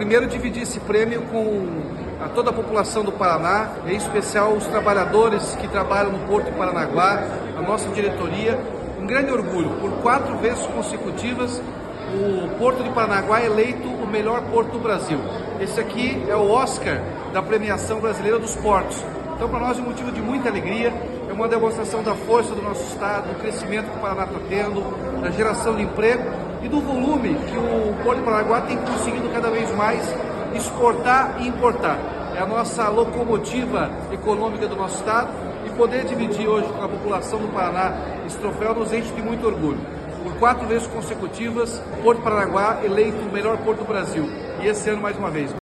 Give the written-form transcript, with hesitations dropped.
Primeiro, dividir esse prêmio com toda a população do Paraná, em especial os trabalhadores que trabalham no Porto de Paranaguá, a nossa diretoria. Um grande orgulho, por 4 vezes consecutivas, o Porto de Paranaguá é eleito o melhor porto do Brasil. Esse aqui é o Oscar da premiação brasileira dos portos. Então, para nós é um motivo de muita alegria, é uma demonstração da força do nosso estado, do crescimento que o Paraná está tendo, da geração de emprego e do volume que o Porto de Paranaguá tem conseguido cada vez mais exportar e importar. É a nossa locomotiva econômica do nosso estado e poder dividir hoje com a população do Paraná esse troféu nos enche de muito orgulho. Por 4 vezes consecutivas, o Porto de Paranaguá eleito o melhor porto do Brasil. E esse ano mais uma vez.